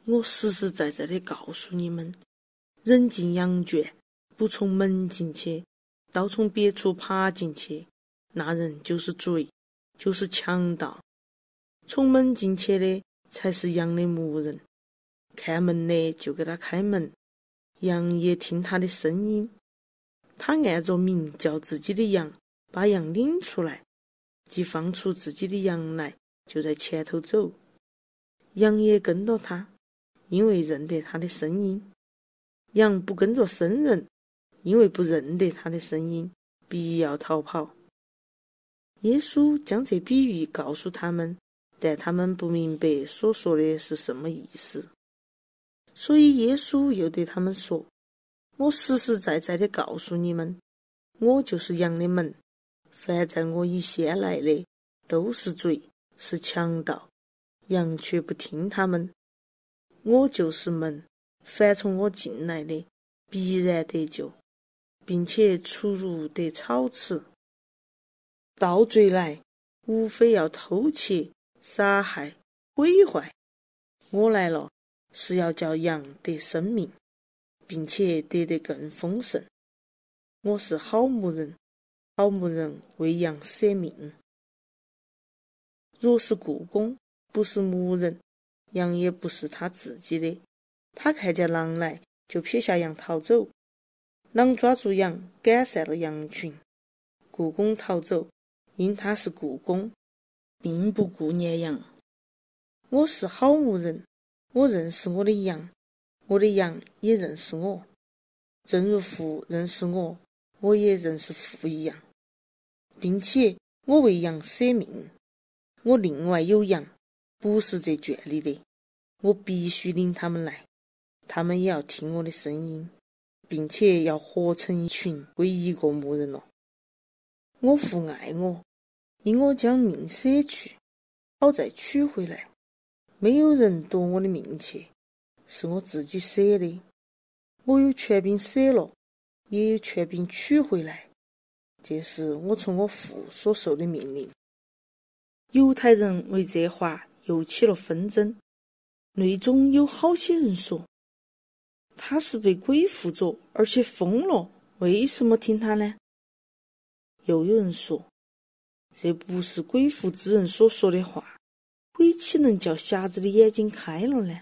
我实实在在地告诉你们，人进羊圈，不从门进去，倒从别处爬进去，那人就是贼，就是强盗。从门进去的才是羊的牧人，看门的就给他开门，羊也听他的声音。他按着名叫自己的羊，把羊领出来，即放出自己的羊来，就在前头走。羊也跟着他，因为认得他的声音。羊不跟着生人，因为不认得他的声音，必要逃跑。耶稣将这比喻告诉他们，但他们不明白所说的是什么意思。所以耶稣又对他们说，我实实在在地告诉你们，我就是羊的门，凡在我以先来的，都是贼，是强盗，羊却不听他们。我就是门，凡从我进来的，必然得救，并且出入得草吃。盗贼来，无非要偷窃、杀害、毁坏。我来了，是要叫羊得生命，并且得更丰盛。我是好牧人，好牧人为羊舍命。若是雇工，不是牧人，羊也不是他自己的。他看见狼来，就撇下羊逃走。狼抓住羊，赶散了羊群。雇工逃走，因他是雇工，并不顾念羊。我是好牧人，我认识我的羊，我的羊也认识我。正如父认识我，我也认识父一样，并且我为羊舍命。我另外有羊，不是这圈里的，我必须领他们来，他们也要听我的声音，并且要合成一群，归一个牧人了。我父爱我，因我将命舍去，好再取回来。没有人夺我的命去，是我自己舍的。我有权柄舍了，也有权柄取回来，这是我从我父所受的命令。犹太人为这话又起了纷争，内中有好些人说，他是被鬼附着，而且疯了，为什么听他呢？又有人说，这不是鬼附之人所说的话，鬼岂能叫瞎子的眼睛开了呢？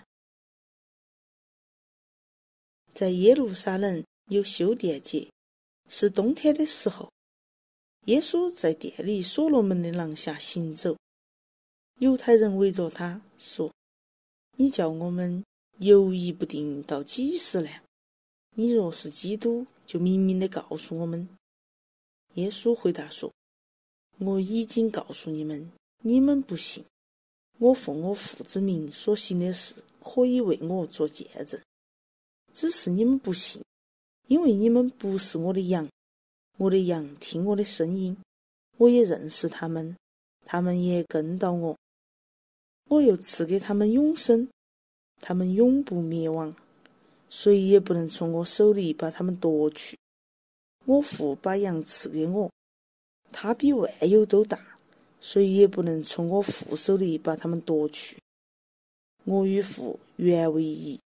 在耶路撒冷有修殿节，是冬天的时候，耶稣在殿里所罗门的廊下行走，犹太人围着他说，你叫我们犹疑不定到几时呢？你若是基督，就明明地告诉我们。耶稣回答说，我已经告诉你们，你们不信。我奉我父之名所行的事，可以为我做见证，只是你们不信，因为你们不是我的羊。我的羊听我的声音，我也认识他们，他们也跟到我。我又赐给他们永生，他们永不灭亡，谁也不能从我手里把他们夺去。我父把羊赐给我，他比万有都大，谁也不能从我父手里把他们夺去。我与父原为一。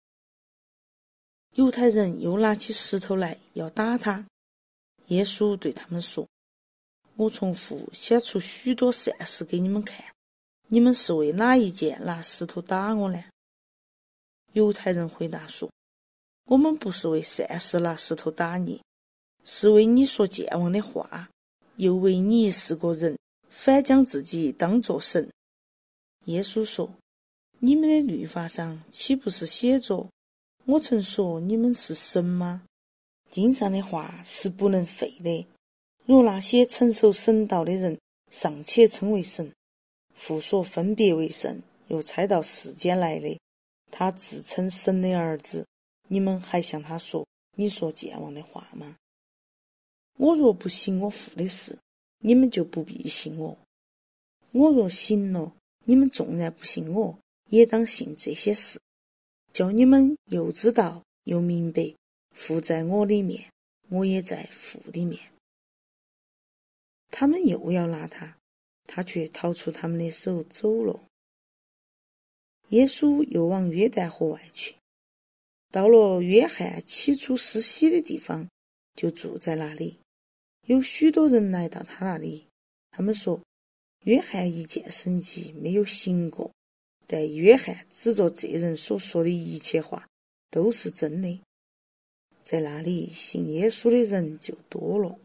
犹太人又拿起石头来要打他。耶稣对他们说，我从父显出许多善事给你们看，你们是为哪一件拿石头打我呢？犹太人回答说，我们不是为善事拿石头打你，是为你所健忘的话，又为你是个人，反将自己当作神。耶稣说，你们的律法上岂不是写着，我曾说你们是神吗？经上的话是不能废的。若那些承受神道的人尚且称为神，父所分别为圣，又差到世间来的，他自称神的儿子，你们还向他说你所健忘的话吗？我若不行我父的事，你们就不必信我；我若行了，你们纵然不信我，也当信这些事，叫你们又知道又明白，父在我里面，我也在父里面。他们又要拿他，他却逃出他们的手走了。 耶稣又往约旦河外去，到了约翰起初施洗的地方，就住在那里。有许多人来到他那里，他们说，约翰一件神迹没有行过，但约翰指着这人所说的一切话都是真的。在那里信耶稣的人就多了。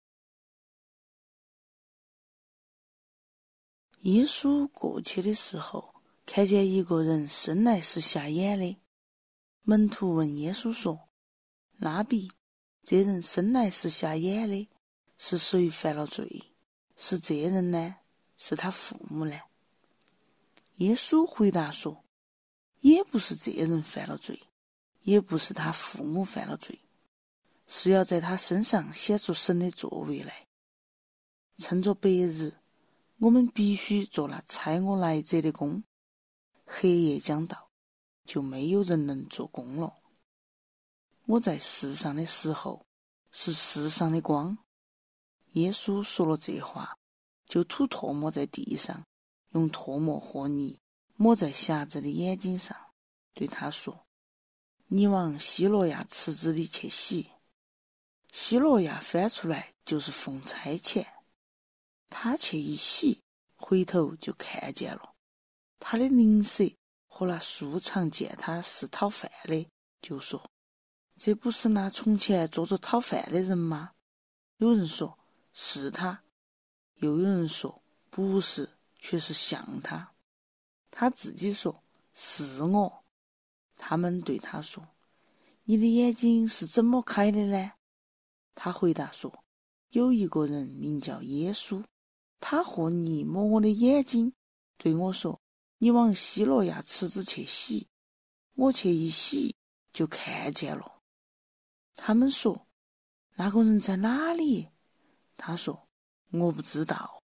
耶稣过去的时候，看见一个人生来是瞎眼的。门徒问耶稣说，拉比，这人生来是瞎眼的，是谁犯了罪？是这人呢？是他父母呢？耶稣回答说，也不是这人犯了罪，也不是他父母犯了罪，是要在他身上显出神的作为来。趁着白日，我们必须做那差我来者的工，黑夜将到，就没有人能做工了。我在世上的时候，是世上的光。耶稣说了这话，就吐唾沫在地上，用唾沫和泥抹在瞎子的眼睛上，对他说，你往西罗亚池子里去洗。西罗亚翻出来就是奉差遣。他去一洗，回头就看见了。他的邻舍和那素常见他是讨饭的，就说，这不是那从前坐着讨饭的人吗？有人说是他，又有人说不是，却是像他。他自己说是我。他们对他说，你的眼睛是怎么开的呢？他回答说，有一个人名叫耶稣，他和泥抹我的眼睛，对我说，你往西罗亚池子去洗。我去一洗，就看见了。他们说，那个人在哪里？他说，我不知道。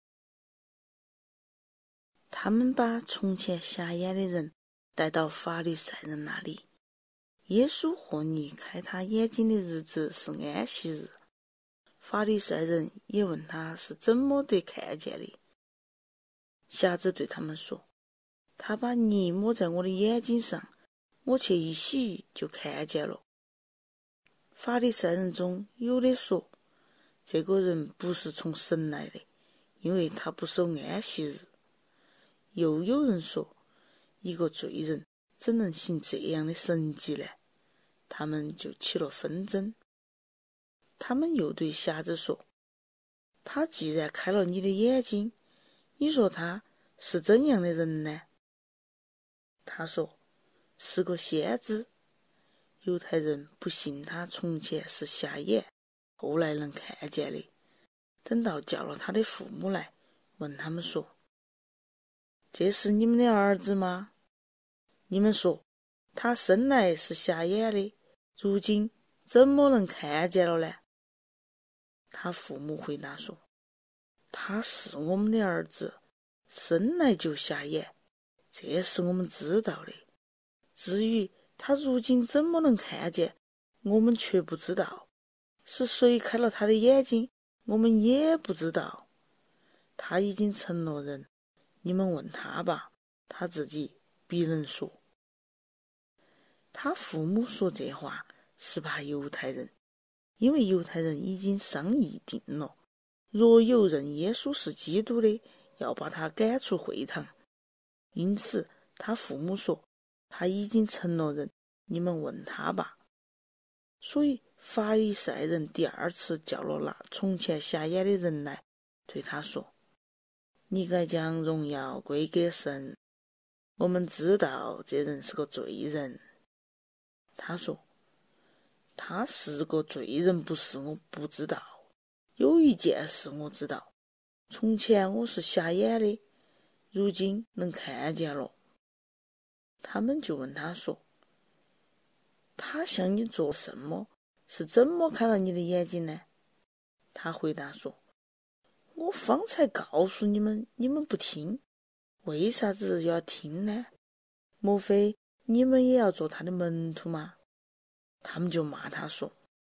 他们把从前瞎眼的人带到法利赛人那里。耶稣和泥开他眼睛的日子是安息日。法利赛人也问他是怎么得看见的。瞎子对他们说，他把泥抹在我的眼睛上，我去一洗就看见了。法利赛人中有的说，这个人不是从神来的，因为他不守安息日。又有人说，一个罪人怎能行这样的神迹呢？他们就起了纷争。他们又对瞎子说，他既然开了你的眼睛，你说他是怎样的人呢？他说，是个先知。犹太人不信他从前是瞎眼，后来能看见的。等到叫了他的父母来，问他们说，这是你们的儿子吗？你们说他生来是瞎眼的，如今怎么能看见了呢？他父母回答说，他是我们的儿子，生来就瞎眼，这是我们知道的。至于他如今怎么能看见，我们却不知道。是谁开了他的眼睛，我们也不知道。他已经成了人，你们问他吧，他自己必能说。他父母说这话是怕犹太人，因为犹太人已经商议定了，若有认耶稣是基督的，要把他赶出会堂。因此他父母说，他已经成了人，你们问他吧。所以法利赛人第二次叫了那从前瞎眼的人来，对他说，你该将荣耀归给神，我们知道这人是个罪人。他说，他是个罪人不是我不知道，有一件事我知道，从前我是瞎眼的，如今能看见了。他们就问他说，他向你做什么？是怎么开了你的眼睛呢？他回答说，我方才告诉你们，你们不听，为啥子要听呢？莫非你们也要做他的门徒吗？他们就骂他说，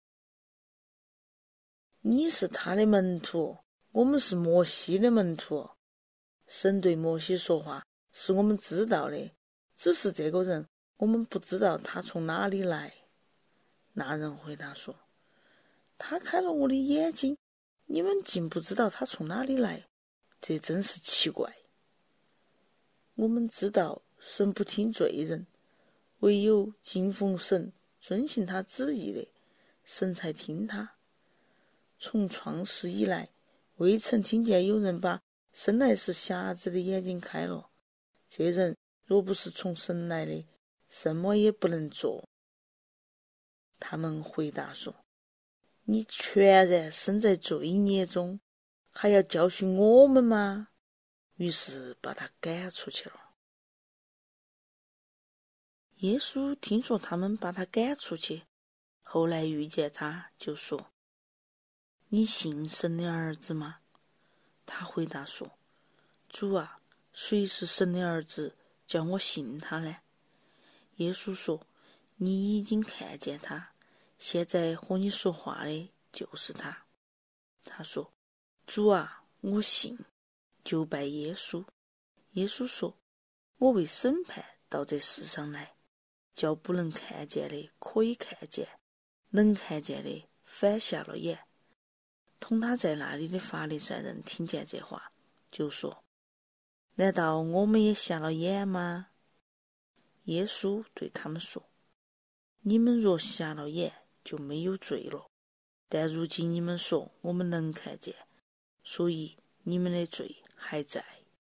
你是他的门徒，我们是摩西的门徒。神对摩西说话是我们知道的， 只是这个人，我们不知道他从哪里来。”那人回答说：“他开了我的眼睛，你们竟不知道他从哪里来，这真是奇怪。我们知道神不听罪人，唯有敬奉神、遵行他旨意的，神才听他。从创世以来，未曾听见有人把生来是瞎子的眼睛开了。这人若不是从神来的，什么也不能做。”他们回答说：“你全然身在罪孽中，还要教训我们吗？”于是把他赶出去了。耶稣听说他们把他赶出去，后来遇见他，就说：“你信神的儿子吗？”他回答说：“主啊，谁是神的儿子，叫我信他呢？”耶稣说：“你已经看见他，现在和你说话的就是他。”他说：“主啊，我信，就拜耶稣。”耶稣说：“我为审判到这世上来，叫不能看见的可以看见，能看见的反瞎了眼。”同他在那里的法利赛人听见这话，就说：“难道我们也瞎了眼吗？”耶稣对他们说：“你们若瞎了眼，就没有罪了。但如今你们说我们能看见，所以你们的罪还在。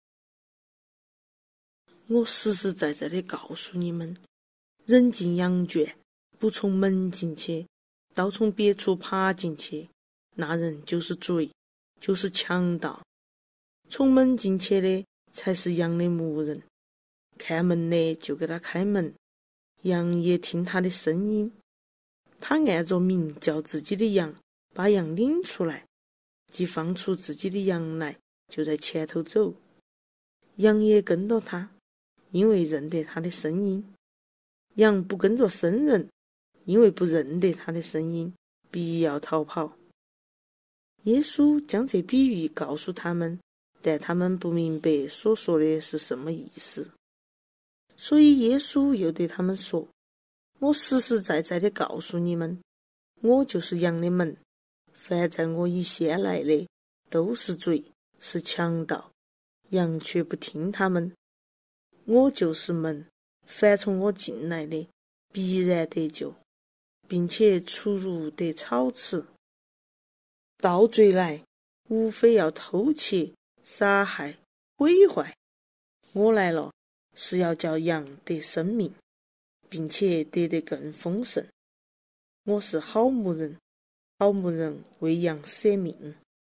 我实实在在地告诉你们，人进羊圈，不从门进去，倒从别处爬进去，那人就是贼，就是强盗。从门进去的才是羊的牧人，看门的就给他开门，羊也听他的声音。他按着名叫自己的羊，把羊领出来，即放出自己的羊来，就在前头走。羊也跟着他，因为认得他的声音。羊不跟着生人，因为不认得他的声音，必要逃跑。耶稣将这比喻告诉他们，但他们不明白所说的是什么意思。所以耶稣又对他们说：“我实实在在地告诉你们，我就是羊的门。凡在我以先来的，都是贼，是强盗，羊却不听他们。我就是门，凡从我进来的，必然得救，并且出入得草吃。盗贼来，无非要偷窃、杀害、毁坏。我来了，是要叫羊得生命，并且得更丰盛。我是好牧人，好牧人为羊舍命。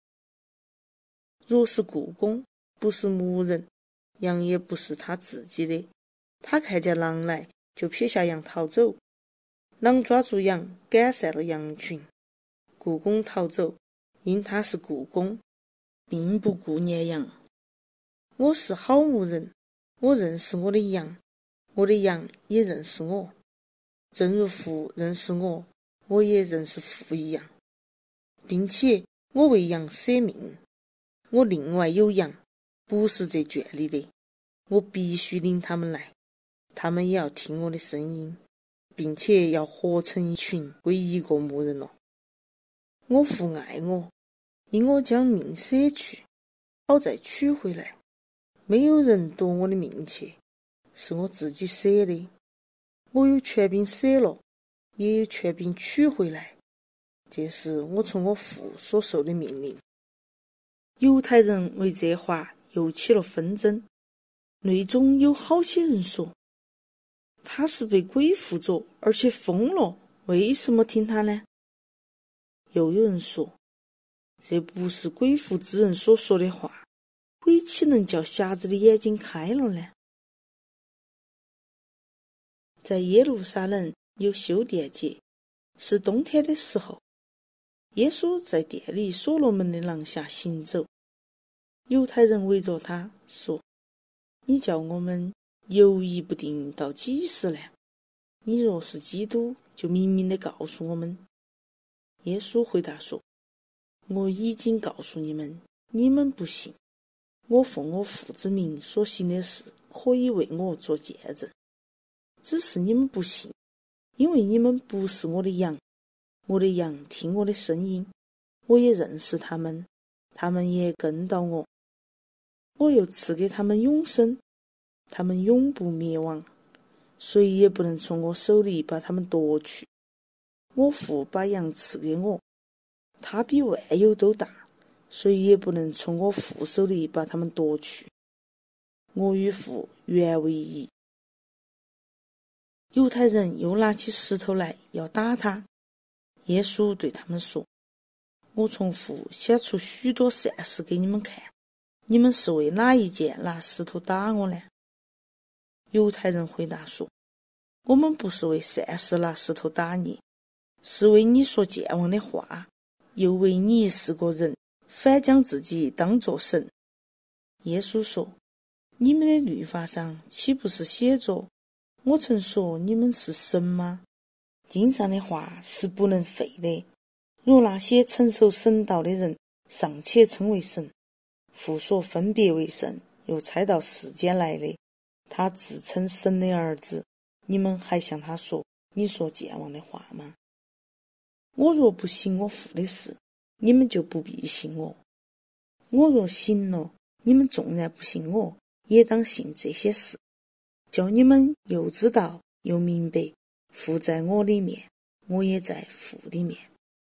若是雇工，不是牧人，羊也不是他自己的。他看见狼来，就撇下羊逃走。狼抓住羊，赶散了羊群。雇工逃走，因他是雇工，并不顾念羊。我是好牧人，我认识我的羊，我的羊也认识我。正如父认识我，我也认识父一样，并且我为羊舍命。我另外有羊，不是这圈里的，我必须领他们来，他们也要听我的声音，并且要合成一群，归一个牧人了。我父爱我，因我将命舍去，好再取回来。没有人夺我的命去，是我自己舍的。我有权柄舍了，也有权柄取回来，这是我从我父所受的命令。犹太人为这话又起了纷争，内中有好些人说，他是被鬼附着，而且疯了，为什么听他呢？又有人说，这不是鬼附之人所说的话，鬼岂能叫瞎子的眼睛开了呢？在耶路撒冷有修殿节，是冬天的时候，耶稣在殿里所罗门的廊下行走，犹太人围着他说，你叫我们犹疑不定到几时呢？你若是基督，就明明地告诉我们。耶稣回答说，我已经告诉你们，你们不信。我奉我父之名所行的事， 可以为我做见证。只是你们不信，因为你们不是我的羊。我的羊听我的声音，我也认识他们，他们也跟到我。我又赐给他们永生，他们永不灭亡，谁也不能从我手里把他们夺去。我父把羊赐给我，他比万有都大，谁也不能从我父手里把他们夺去。我与父原为一。犹太人又拿起石头来要打他。耶稣对他们说：我从父显出许多善事给你们看，你们是为哪一件拿石头打我呢？犹太人回答说：我们不是为善事拿石头打你，是为你说健忘的话，又为你是个人，反将自己当作神。耶稣说：你们的律法上岂不是写着，我曾说你们是神吗？经上的话是不能废的。若那些承受神道的人尚且称为神，父所分别为圣，又差到世间来的，他自称神的儿子，你们还向他说你说健忘的话吗？我若不行我父的事，你们就不必信我。我若行了，你们纵然不信我，也当信这些事，叫你们又知道又明白，父在我里面，我也在父里面。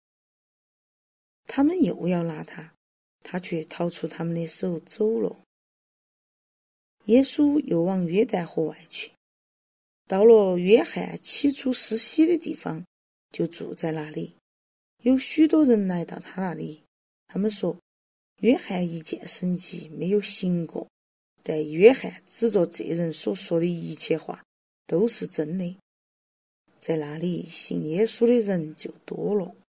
他们又要拿他，他却逃出他们的手走了。耶稣又往约旦河外去，到了约翰起初施洗的地方，就住在那里。有许多人来到他那里，他们说，约翰一件神迹没有行过，但约翰指着这人所说的一切话都是真的。在那里信耶稣的人就多了。